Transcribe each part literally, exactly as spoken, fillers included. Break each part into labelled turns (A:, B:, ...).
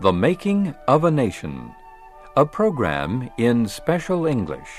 A: The Making of a Nation, a program in special English.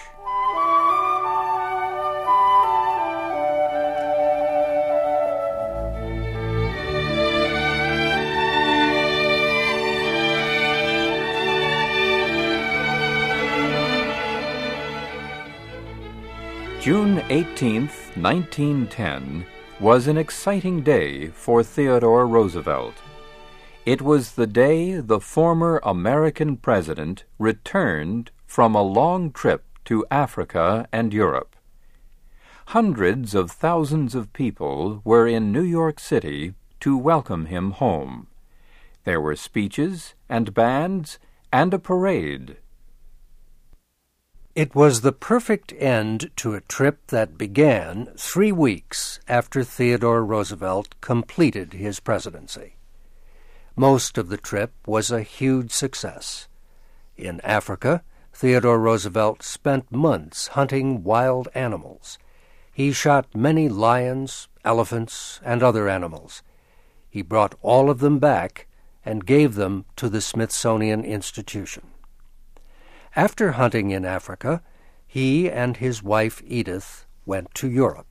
A: June eighteenth, nineteen ten, was an exciting day for Theodore Roosevelt. It was the day the former American president returned from a long trip to Africa and Europe. Hundreds of thousands of people were in New York City to welcome him home. There were speeches and bands and a parade.
B: It was the perfect end to a trip that began three weeks after Theodore Roosevelt completed his presidency. Most of the trip was a huge success. In Africa, Theodore Roosevelt spent months hunting wild animals. He shot many lions, elephants, and other animals. He brought all of them back and gave them to the Smithsonian Institution. After hunting in Africa, he and his wife Edith went to Europe.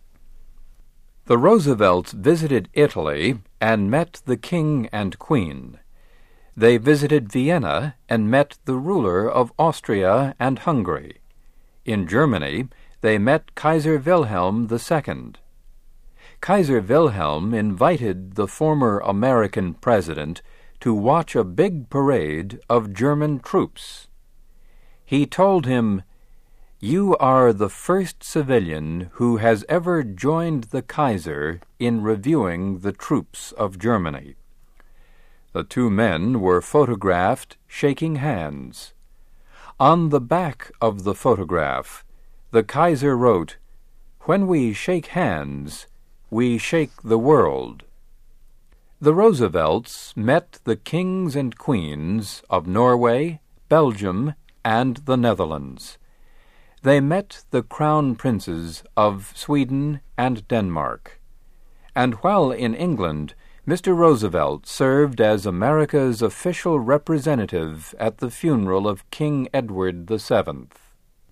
A: The Roosevelts visited Italy and met the King and Queen. They visited Vienna and met the ruler of Austria and Hungary. In Germany, they met Kaiser Wilhelm the Second. Kaiser Wilhelm invited the former American president to watch a big parade of German troops. He told him, "You are the first civilian who has ever joined the Kaiser in reviewing the troops of Germany." The two men were photographed shaking hands. On the back of the photograph, the Kaiser wrote, "When we shake hands, we shake the world." The Roosevelts met the kings and queens of Norway, Belgium, and the Netherlands. They met the crown princes of Sweden and Denmark. And while in England, Mister Roosevelt served as America's official representative at the funeral of King Edward the Seventh.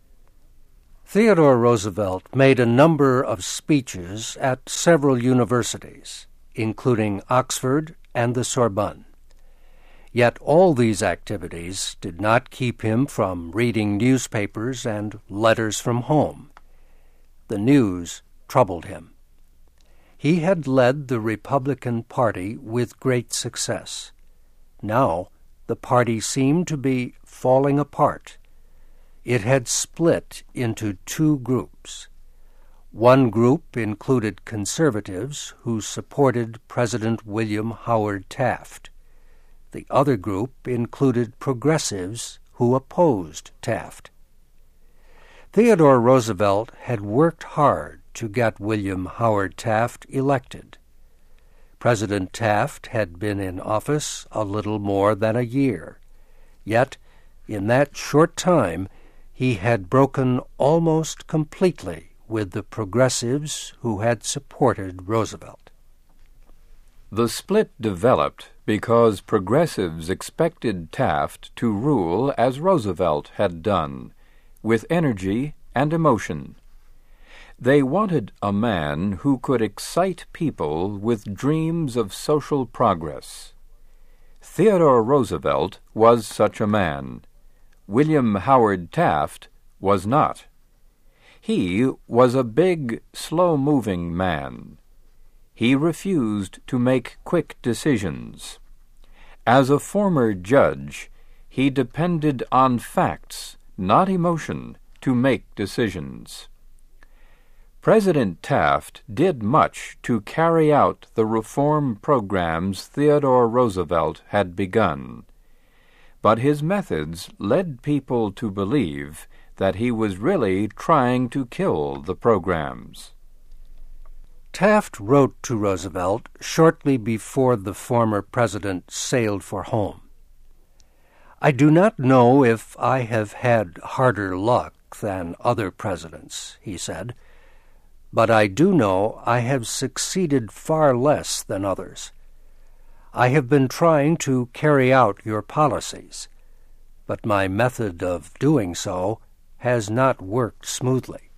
B: Theodore Roosevelt made a number of speeches at several universities, including Oxford and the Sorbonne. Yet all these activities did not keep him from reading newspapers and letters from home. The news troubled him. He had led the Republican Party with great success. Now the party seemed to be falling apart. It had split into two groups. One group included conservatives who supported President William Howard Taft. The other group included progressives who opposed Taft. Theodore Roosevelt had worked hard to get William Howard Taft elected. President Taft had been in office a little more than a year. Yet, in that short time, he had broken almost completely with the progressives who had supported Roosevelt.
A: The split developed because progressives expected Taft to rule as Roosevelt had done, with energy and emotion. They wanted a man who could excite people with dreams of social progress. Theodore Roosevelt was such a man. William Howard Taft was not. He was a big, slow-moving man. He refused to make quick decisions. As a former judge, he depended on facts, not emotion, to make decisions. President Taft did much to carry out the reform programs Theodore Roosevelt had begun, but his methods led people to believe that he was really trying to kill the programs.
B: Taft wrote to Roosevelt shortly before the former president sailed for home. "I do not know if I have had harder luck than other presidents," he said, "but I do know I have succeeded far less than others. I have been trying to carry out your policies, but my method of doing so has not worked smoothly.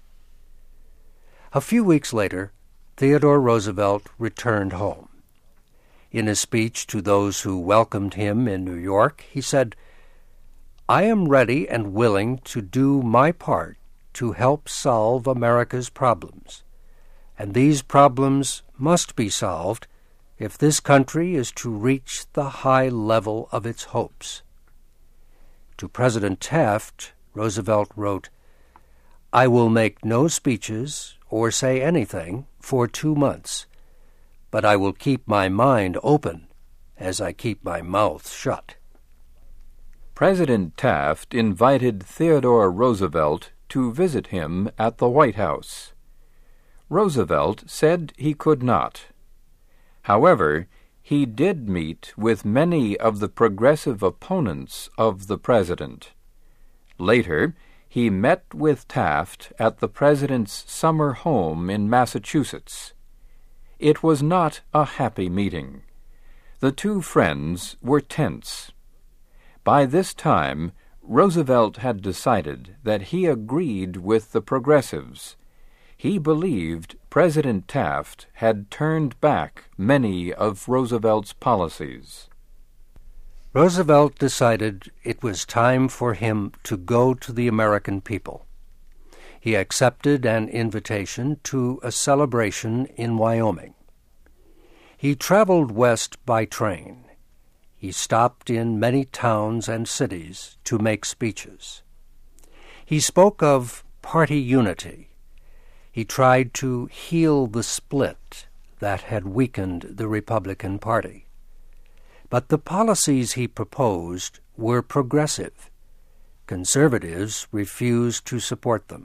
B: A few weeks later, Theodore Roosevelt returned home. In a speech to those who welcomed him in New York, he said, "I am ready and willing to do my part to help solve America's problems, and these problems must be solved if this country is to reach the high level of its hopes." To President Taft, Roosevelt wrote, "I will make no speeches or say anything for two months, but I will keep my mind open as I keep my mouth shut."
A: President Taft invited Theodore Roosevelt to visit him at the White House. Roosevelt said he could not. However, he did meet with many of the progressive opponents of the president. Later, he met with Taft at the president's summer home in Massachusetts. It was not a happy meeting. The two friends were tense. By this time, Roosevelt had decided that he agreed with the progressives. He believed President Taft had turned back many of Roosevelt's policies.
B: Roosevelt decided it was time for him to go to the American people. He accepted an invitation to a celebration in Wyoming. He traveled west by train. He stopped in many towns and cities to make speeches. He spoke of party unity. He tried to heal the split that had weakened the Republican Party. But the policies he proposed were progressive. Conservatives refused to support them.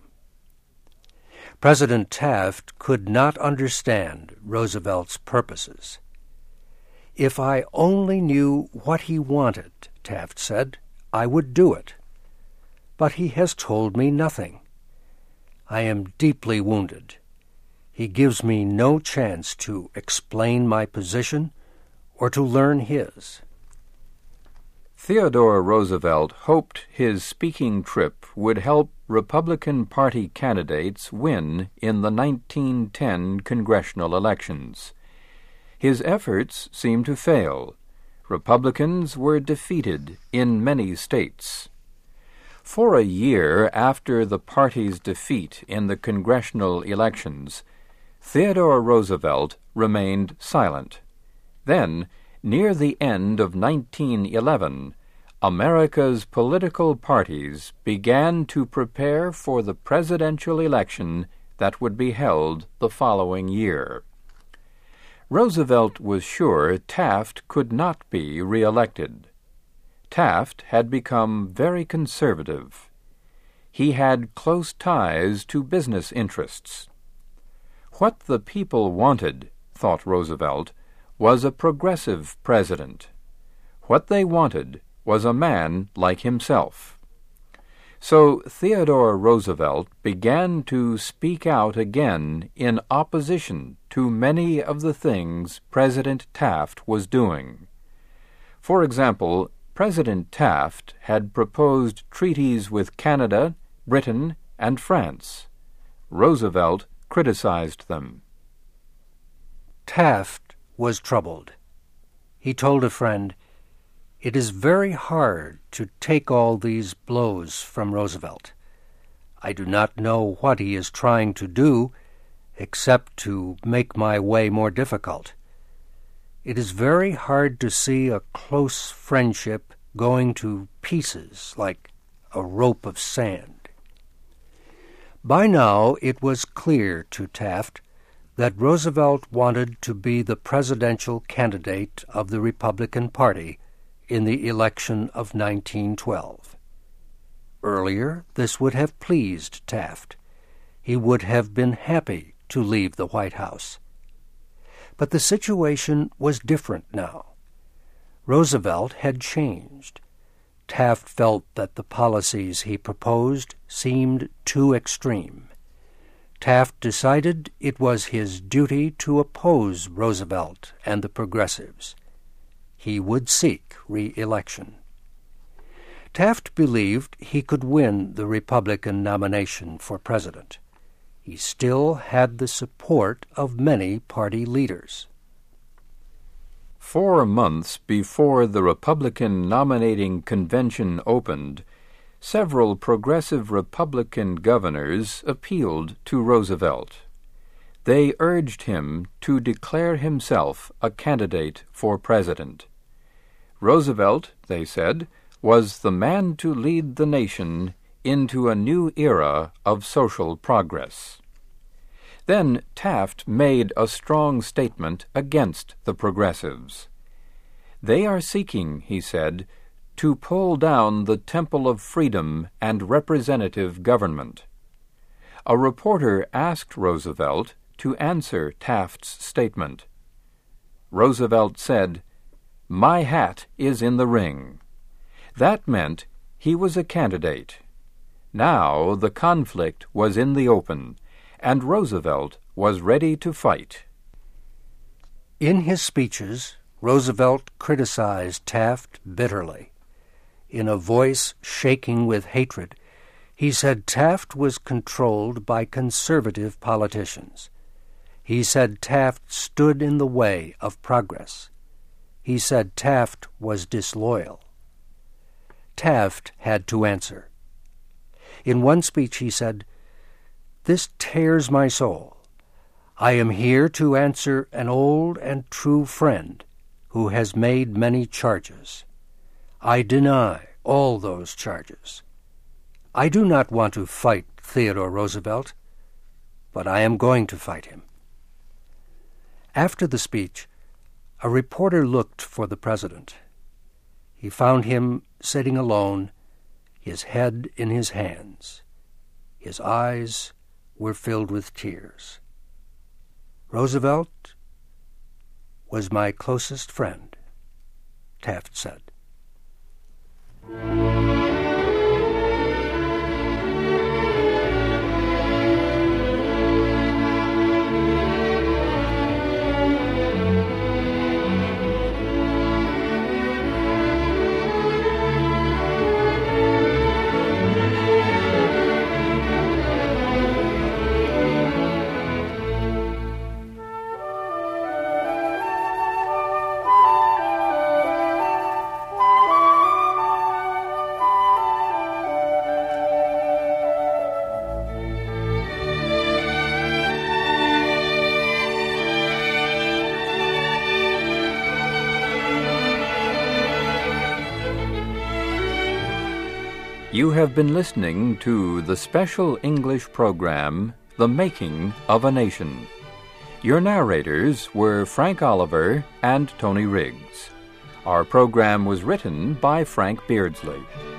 B: President Taft could not understand Roosevelt's purposes. "If I only knew what he wanted," Taft said, "I would do it. But he has told me nothing. I am deeply wounded. He gives me no chance to explain my position or to learn his."
A: Theodore Roosevelt hoped his speaking trip would help Republican Party candidates win in the nineteen ten congressional elections. His efforts seemed to fail. Republicans were defeated in many states. For a year after the party's defeat in the congressional elections, Theodore Roosevelt remained silent. Then, near the end of nineteen eleven, America's political parties began to prepare for the presidential election that would be held the following year. Roosevelt was sure Taft could not be re-elected. Taft had become very conservative. He had close ties to business interests. What the people wanted, thought Roosevelt, was a progressive president. What they wanted was a man like himself. So Theodore Roosevelt began to speak out again in opposition to many of the things President Taft was doing. For example, President Taft had proposed treaties with Canada, Britain, and France. Roosevelt criticized them.
B: Taft was troubled. He told a friend, "It is very hard to take all these blows from Roosevelt. I do not know what he is trying to do, except to make my way more difficult. It is very hard to see a close friendship going to pieces like a rope of sand." By now it was clear to Taft that Roosevelt wanted to be the presidential candidate of the Republican Party in the election of nineteen twelve. Earlier, this would have pleased Taft. He would have been happy to leave the White House. But the situation was different now. Roosevelt had changed. Taft felt that the policies he proposed seemed too extreme. Taft decided it was his duty to oppose Roosevelt and the progressives. he would seek re-election. Taft believed he could win the Republican nomination for president. He still had the support of many party leaders.
A: Four months before the Republican nominating convention opened, several progressive Republican governors appealed to Roosevelt. They urged him to declare himself a candidate for president. Roosevelt, they said, was the man to lead the nation into a new era of social progress. Then Taft made a strong statement against the progressives. They are seeking, he said, to pull down the temple of freedom and representative government. A reporter asked Roosevelt to answer Taft's statement. Roosevelt said, "My hat is in the ring." That meant he was a candidate. Now the conflict was in the open, and Roosevelt was ready to fight.
B: In his speeches, Roosevelt criticized Taft bitterly. In a voice shaking with hatred, he said Taft was controlled by conservative politicians. He said Taft stood in the way of progress. He said Taft was disloyal. Taft had to answer. In one speech he said, "This tears my soul. I am here to answer an old and true friend who has made many charges. I deny all those charges. I do not want to fight Theodore Roosevelt, but I am going to fight him." After the speech, a reporter looked for the president. He found him sitting alone, his head in his hands. His eyes were filled with tears. "Roosevelt was my closest friend," Taft said.
A: You have been listening to the special English program, The Making of a Nation. Your narrators were Frank Oliver and Tony Riggs. Our program was written by Frank Beardsley.